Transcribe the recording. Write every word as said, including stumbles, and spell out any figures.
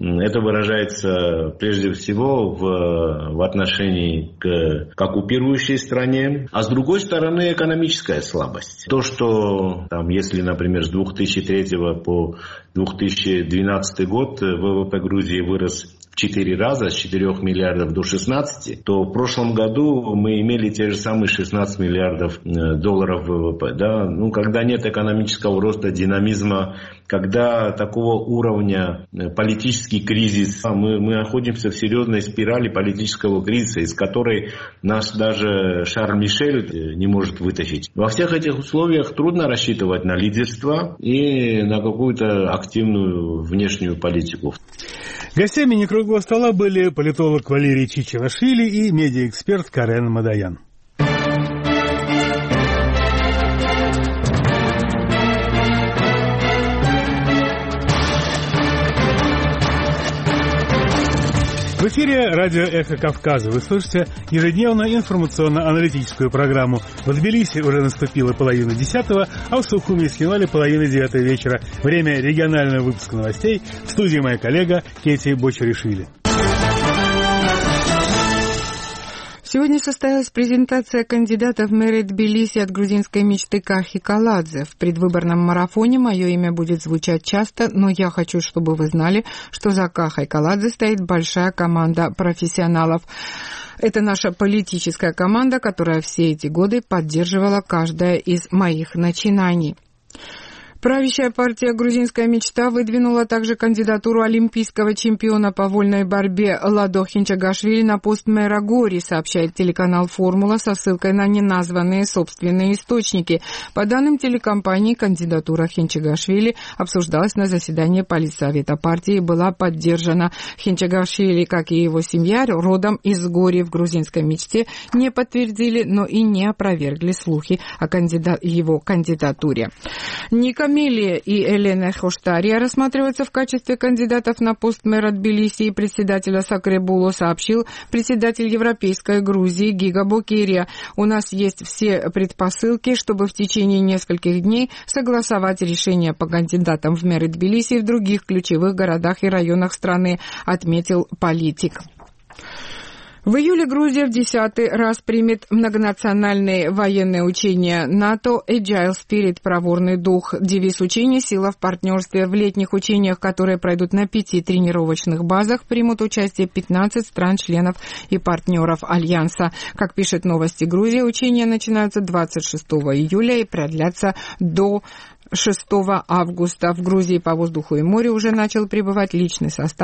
Это выражается прежде всего в, в отношении к, к оккупирующей стране, а с другой стороны экономическая слабость. То, что там, если, например, с две тысячи третьего по две тысячи двенадцатый год ВВП Грузии вырос в четыре раза, с четырёх миллиардов до шестнадцати, то в прошлом году мы имели те же самые шестнадцать миллиардов долларов ВВП. Да? Ну, когда нет экономического роста, динамизма, когда такого уровня политический кризис, мы, мы находимся в серьезной спирали политического кризиса, из которой нас даже Шарль Мишель не может вытащить. Во всех этих условиях трудно рассчитывать на лидерство и на какую-то активную внешнюю политику. Гостями «Некруглого стола» были политолог Валерий Чичилашвили и медиаэксперт Карен Мадоян. В эфире радио «Эхо Кавказа». Вы слышите ежедневную информационно-аналитическую программу. В Тбилиси уже наступила половина десятого, а в Сухуми и Скинуле половина девятого вечера. Время регионального выпуска новостей. В студии моя коллега Кети Бочаришвили. Сегодня состоялась презентация кандидата в мэры Тбилиси от грузинской мечты Кахи Каладзе. В предвыборном марафоне мое имя будет звучать часто, но я хочу, чтобы вы знали, что за Кахой Каладзе стоит большая команда профессионалов. Это наша политическая команда, которая все эти годы поддерживала каждое из моих начинаний. Правящая партия «Грузинская мечта» выдвинула также кандидатуру олимпийского чемпиона по вольной борьбе Ладо Хинчагашвили на пост мэра Гори, сообщает телеканал «Формула» со ссылкой на неназванные собственные источники. По данным телекомпании, кандидатура Хинчагашвили обсуждалась на заседании политсовета партии и была поддержана. Хинчагашвили, как и его семья, родом из Гори в «Грузинской мечте», не подтвердили, но и не опровергли слухи о кандидат... его кандидатуре. Ника Милия и Елена Хоштария рассматриваются в качестве кандидатов на пост мэра Тбилиси и председателя Сакребуло, сообщил председатель Европейской Грузии Гига Бокирия. У нас есть все предпосылки, чтобы в течение нескольких дней согласовать решение по кандидатам в мэры Тбилиси и в других ключевых городах и районах страны, отметил политик. В июле Грузия в десятый раз примет многонациональные военные учения НАТО Agile Spirit, проворный дух. Девиз учения «Сила в партнерстве». В летних учениях, которые пройдут на пяти тренировочных базах, примут участие пятнадцать стран-членов и партнеров Альянса. Как пишет «Новости Грузии», учения начинаются двадцать шестого июля и продлятся до шестого августа. В Грузии по воздуху и морю уже начал прибывать личный состав